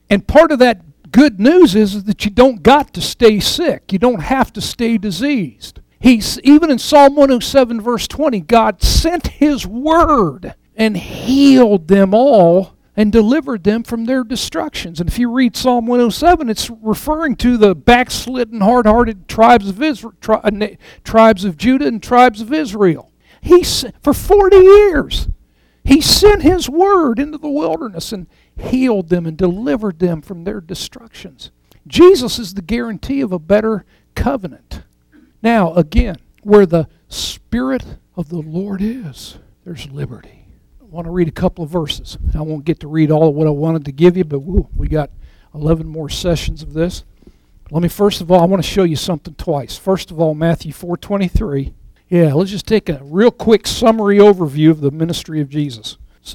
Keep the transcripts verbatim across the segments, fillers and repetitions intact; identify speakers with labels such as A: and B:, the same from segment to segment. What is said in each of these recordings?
A: And part of that good news is that you don't got to stay sick. You don't have to stay diseased. He's, even in Psalm one oh seven, verse twenty, God sent His word and healed them all and delivered them from their destructions. And if you read Psalm one oh seven, it's referring to the backslidden, hard-hearted tribes of Israel, tri- tribes of Judah and tribes of Israel. He, for forty years, He sent His word into the wilderness and healed them and delivered them from their destructions. Jesus is the guarantee of a better covenant. Now, again, where the Spirit of the Lord is, there's liberty. I want to read a couple of verses. I won't get to read all of what I wanted to give you, but woo, we got eleven more sessions of this. Let me, first of all, I want to show you something twice. First of all, Matthew four twenty-three. Yeah, let's just take a real quick summary overview of the ministry of Jesus.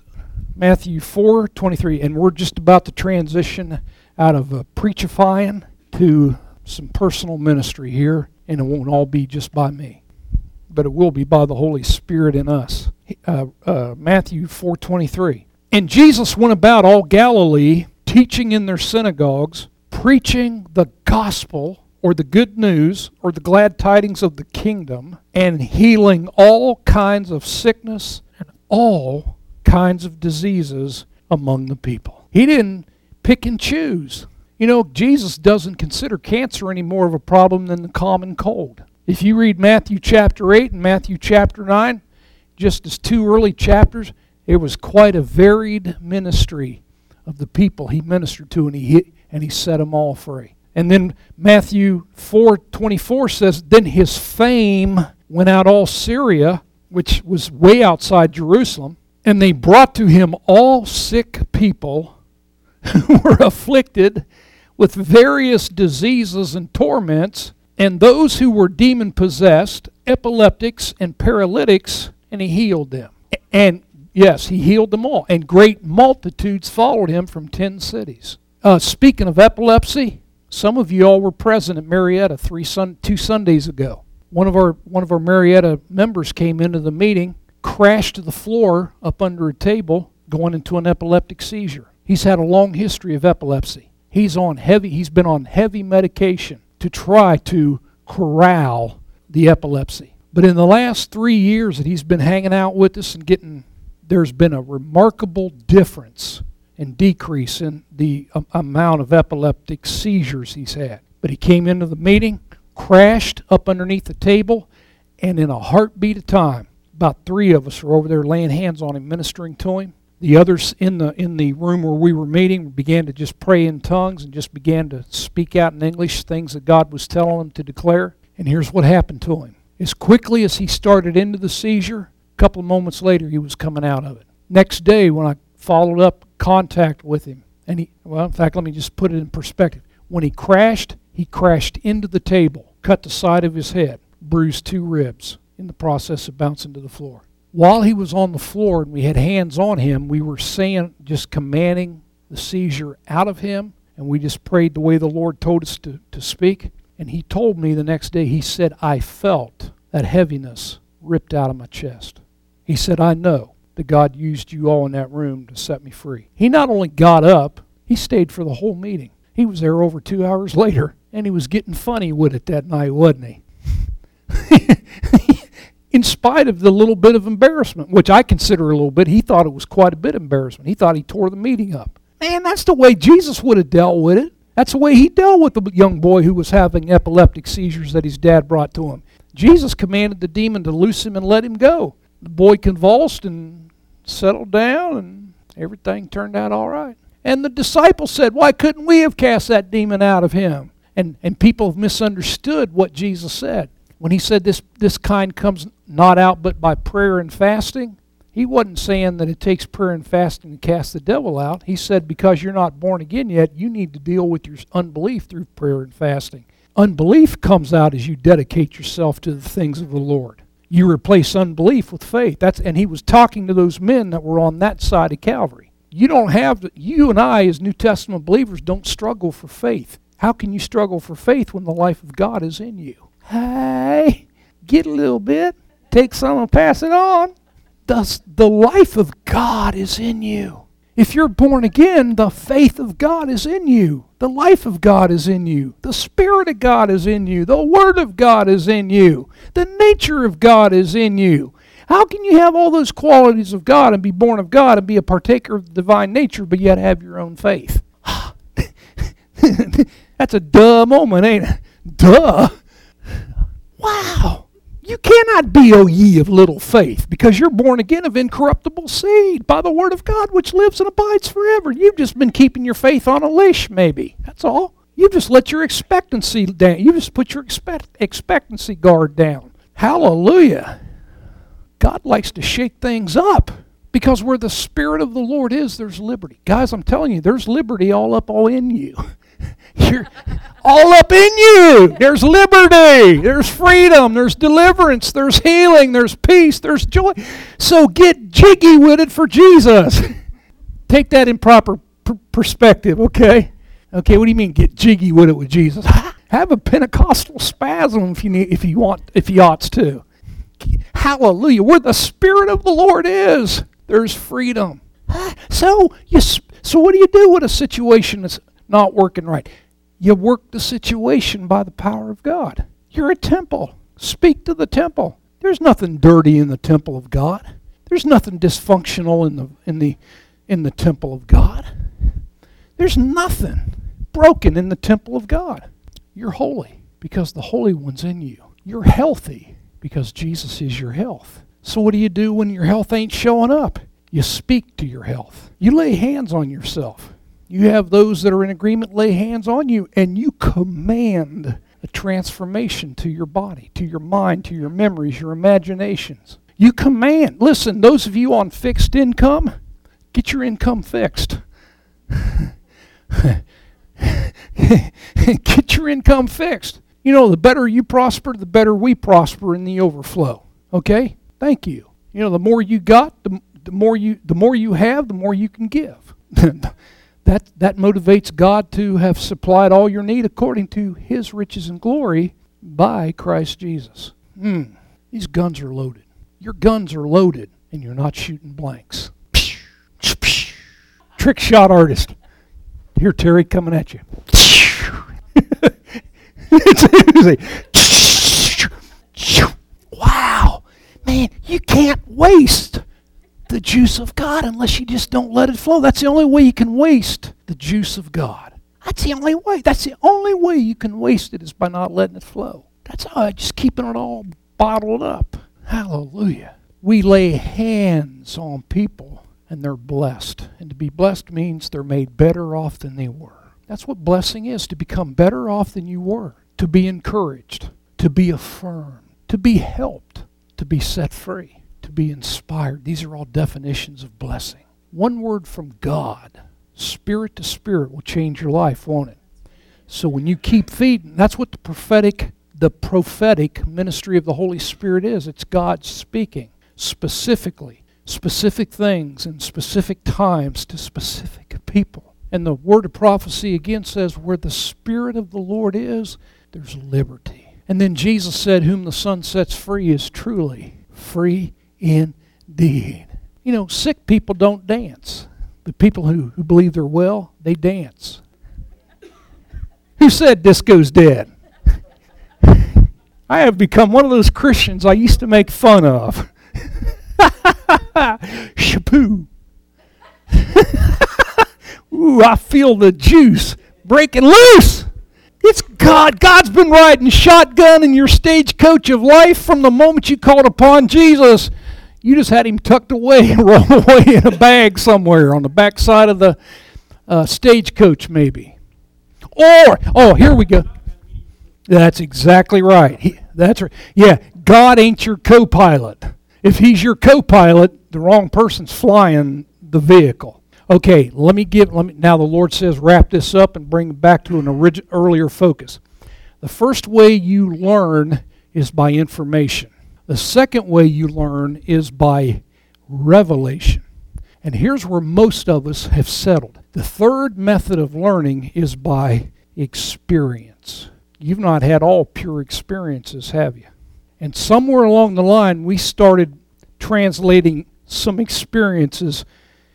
A: Matthew four twenty-three, and we're just about to transition out of uh, preachifying to some personal ministry here, and it won't all be just by me, but it will be by the Holy Spirit in us. Uh, uh, Matthew four twenty-three. And Jesus went about all Galilee, teaching in their synagogues, preaching the gospel, or the good news, or the glad tidings of the kingdom, and healing all kinds of sickness and all kinds of diseases among the people. He didn't pick and choose. You know, Jesus doesn't consider cancer any more of a problem than the common cold. If you read Matthew chapter eight and Matthew chapter nine, just as two early chapters, it was quite a varied ministry of the people He ministered to, and He and he set them all free. And then Matthew four twenty-four says, then His fame went out all Syria, which was way outside Jerusalem, and they brought to Him all sick people who were afflicted with various diseases and torments, and those who were demon-possessed, epileptics, and paralytics, and He healed them. And yes, He healed them all. And great multitudes followed Him from ten cities. Uh, speaking of epilepsy, some of you all were present at Marietta three sun, two Sundays ago. One of our one of our Marietta members came into the meeting, crashed to the floor up under a table, going into an epileptic seizure. He's had a long history of epilepsy. He's on heavy. He's been on heavy medication to try to corral the epilepsy. But in the last three years that he's been hanging out with us and getting, there's been a remarkable difference and decrease in the um, amount of epileptic seizures he's had. But he came into the meeting, crashed up underneath the table, and in a heartbeat of time, about three of us were over there laying hands on him, ministering to him. The others in the in the room where we were meeting began to just pray in tongues and just began to speak out in English things that God was telling them to declare. And here's what happened to him. As quickly as he started into the seizure, a couple of moments later he was coming out of it. Next day when I followed up contact with him, and he, well, in fact, let me just put it in perspective. When he crashed, he crashed into the table, cut the side of his head, bruised two ribs in the process of bouncing to the floor. While he was on the floor and we had hands on him, we were saying, just commanding the seizure out of him, and we just prayed the way the Lord told us to, to speak. And he told me the next day, he said, I felt that heaviness ripped out of my chest. He said, I know that God used you all in that room to set me free. He not only got up, he stayed for the whole meeting. He was there over two hours later, and he was getting funny with it that night, wasn't he? In spite of the little bit of embarrassment, which I consider a little bit, he thought it was quite a bit of embarrassment. He thought he tore the meeting up. Man, that's the way Jesus would have dealt with it. That's the way he dealt with the young boy who was having epileptic seizures that his dad brought to him. Jesus commanded the demon to loose him and let him go. The boy convulsed and settled down, and everything turned out all right. And the disciples said, why couldn't we have cast that demon out of him? And, and people have misunderstood what Jesus said. When he said this, this kind comes not out but by prayer and fasting, he wasn't saying that it takes prayer and fasting to cast the devil out. He said because you're not born again yet, you need to deal with your unbelief through prayer and fasting. Unbelief comes out as you dedicate yourself to the things of the Lord. You replace unbelief with faith. That's and he was talking to those men that were on that side of Calvary. You don't have to, you and I as New Testament believers don't struggle for faith. How can you struggle for faith when the life of God is in you? Hey, get a little bit, take some and pass it on. Thus, the life of God is in you. If you're born again, the faith of God is in you. The life of God is in you. The Spirit of God is in you. The Word of God is in you. The nature of God is in you. How can you have all those qualities of God and be born of God and be a partaker of the divine nature, but yet have your own faith? That's a duh moment, ain't it? Duh. Wow. You cannot be, O ye of little faith, because you're born again of incorruptible seed by the word of God, which lives and abides forever. You've just been keeping your faith on a leash, maybe. That's all. You just let your expectancy down. You just put your expect- expectancy guard down. Hallelujah. God likes to shake things up, because where the Spirit of the Lord is, there's liberty. Guys, I'm telling you, there's liberty all up all in you. You're all up in you. There's liberty. There's freedom. There's deliverance. There's healing. There's peace. There's joy. So get jiggy with it for Jesus. Take that in proper pr- perspective, okay? Okay, what do you mean get jiggy with it with Jesus? Have a Pentecostal spasm if you need, if you want, if you ought to. Hallelujah. Where the Spirit of the Lord is, there's freedom. So you, so what do you do with a situation that's not working right? You work the situation by the power of God. You're a temple. Speak to the temple. There's nothing dirty in the temple of God. There's nothing dysfunctional in the in the in the temple of God. There's nothing broken in the temple of God. You're holy because the Holy One's in you. You're healthy because Jesus is your health. So what do you do when your health ain't showing up? You speak to your health. You lay hands on yourself. You have those that are in agreement lay hands on you, and you command a transformation to your body, to your mind, to your memories, your imaginations. You command. Listen, those of you on fixed income, get your income fixed. Get your income fixed. You know, the better you prosper, the better we prosper in the overflow. Okay? Thank you. You know, the more you got, the, the more you the more you have, the more you can give. That that motivates God to have supplied all your need according to His riches and glory by Christ Jesus. Mm, these guns are loaded. Your guns are loaded, and you're not shooting blanks. Trick shot artist. Here, Terry, coming at you. Wow. Man, you can't waste the juice of God unless you just don't let it flow. That's the only way you can waste the juice of God. That's the only way. That's the only way you can waste it is by not letting it flow. That's all. Just keeping it all bottled up. Hallelujah. We lay hands on people and they're blessed. And to be blessed means they're made better off than they were. That's what blessing is, to become better off than you were. To be encouraged. To be affirmed. To be helped. To be set free. To be inspired. These are all definitions of blessing. One word from God, spirit to spirit, will change your life, won't it? So when you keep feeding, that's what the prophetic, the prophetic ministry of the Holy Spirit is. It's God speaking specifically, specific things in specific times to specific people. And the word of prophecy again says, where the Spirit of the Lord is, there's liberty. And then Jesus said, whom the Son sets free is truly free indeed. You know, sick people don't dance. The people who, who believe they're well, they dance. Who said disco's dead? I have become one of those Christians I used to make fun of. Shapoo. Ooh, I feel the juice breaking loose. It's God. God's been riding shotgun in your stagecoach of life from the moment you called upon Jesus. You just had him tucked away and rolled away in a bag somewhere on the back side of the uh, stagecoach maybe. Or, oh, here we go. That's exactly right. He, that's right. Yeah, God ain't your co-pilot. If he's your co-pilot, the wrong person's flying the vehicle. Okay, let me give, let me, now the Lord says wrap this up and bring it back to an origi- earlier focus. The first way you learn is by information. The second way you learn is by revelation. And here's where most of us have settled. The third method of learning is by experience. You've not had all pure experiences, have you? And somewhere along the line, we started translating some experiences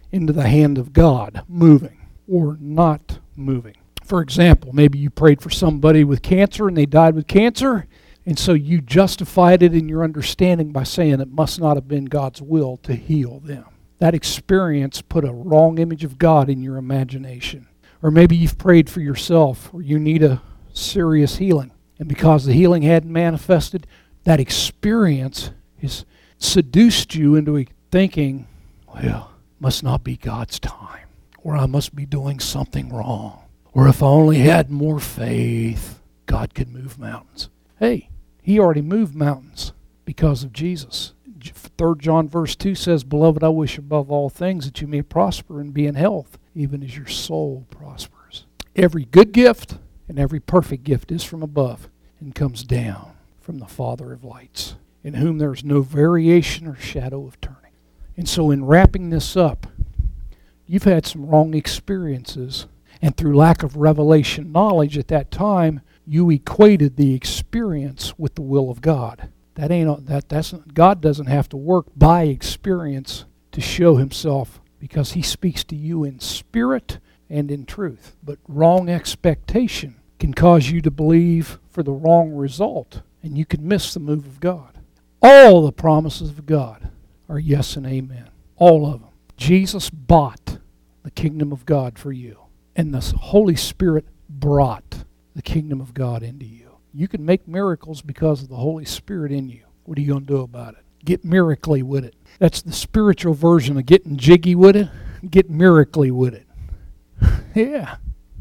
A: into the hand of God moving or not moving. For example, maybe you prayed for somebody with cancer and they died with cancer, and so you justified it in your understanding by saying it must not have been God's will to heal them. That experience put a wrong image of God in your imagination. Or maybe you've prayed for yourself or you need a serious healing, and because the healing hadn't manifested, that experience has seduced you into thinking, well, must not be God's time, or I must be doing something wrong, or if I only had more faith, God could move mountains. Hey, he already moved mountains because of Jesus. Third John verse two says, Beloved, I wish above all things that you may prosper and be in health, even as your soul prospers. Every good gift and every perfect gift is from above and comes down from the Father of lights, in whom there is no variation or shadow of turning. And so in wrapping this up, you've had some wrong experiences, and through lack of revelation knowledge at that time, you equated the experience with the will of God. That ain't that that's God doesn't have to work by experience to show himself, because he speaks to you in spirit and in truth. But wrong expectation can cause you to believe for the wrong result, and you can miss the move of God. All the promises of God are yes and amen. All of them. Jesus bought the kingdom of God for you, and the Holy Spirit brought the kingdom of God into you. You can make miracles because of the Holy Spirit in you. What are you going to do about it? Get miracly with it. That's the spiritual version of getting jiggy with it. Get miracly with it. Yeah.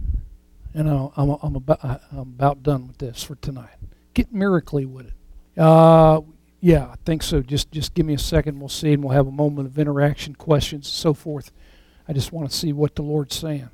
A: And I'm, I'm, I'm, about, I'm about done with this for tonight. Get miracly with it. Uh, yeah, I think so. Just, just give me a second. We'll see, and we'll have a moment of interaction, questions, and so forth. I just want to see what the Lord's saying.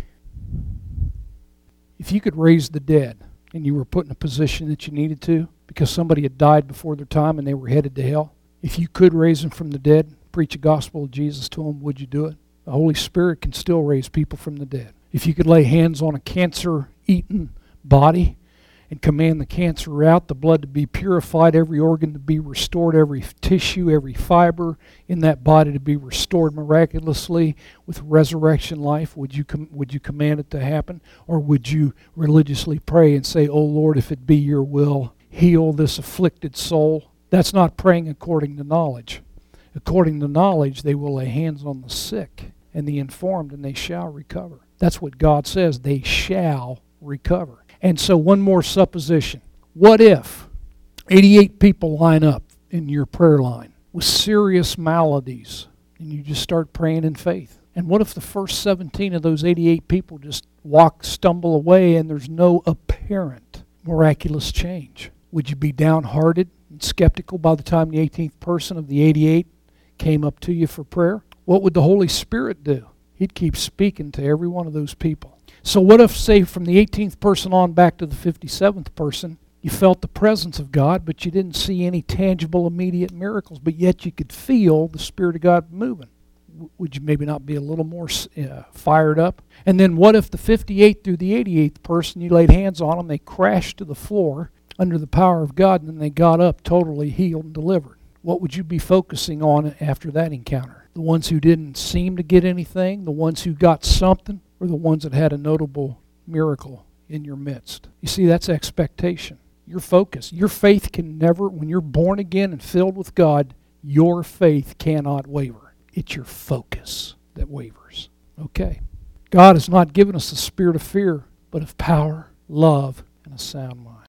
A: If you could raise the dead, and you were put in a position that you needed to because somebody had died before their time and they were headed to hell, if you could raise them from the dead, preach the gospel of Jesus to them, would you do it? The Holy Spirit can still raise people from the dead. If you could lay hands on a cancer-eaten body and command the cancer out, the blood to be purified, every organ to be restored, every tissue, every fiber in that body to be restored miraculously with resurrection life, would you com- would you command it to happen? Or would you religiously pray and say, "Oh Lord, if it be your will, heal this afflicted soul"? That's not praying according to knowledge. According to knowledge, they will lay hands on the sick and the informed, and they shall recover. That's what God says. They shall recover. And so one more supposition. What if eighty-eight people line up in your prayer line with serious maladies, and you just start praying in faith? And what if the first seventeen of those eighty-eight people just walk, stumble away, and there's no apparent miraculous change? Would you be downhearted and skeptical by the time the eighteenth person of the eighty-eight came up to you for prayer? What would the Holy Spirit do? He'd keep speaking to every one of those people. So what if, say, from the eighteenth person on back to the fifty-seventh person, you felt the presence of God, but you didn't see any tangible, immediate miracles, but yet you could feel the Spirit of God moving? W- would you maybe not be a little more uh, fired up? And then what if the fifty-eighth through the eighty-eighth person, you laid hands on them, they crashed to the floor under the power of God, and then they got up totally healed and delivered? What would you be focusing on after that encounter? The ones who didn't seem to get anything, the ones who got something, or the ones that had a notable miracle in your midst? You see, that's expectation. Your focus. Your faith can never, when you're born again and filled with God, your faith cannot waver. It's your focus that wavers. Okay. God has not given us the spirit of fear, but of power, love, and a sound mind.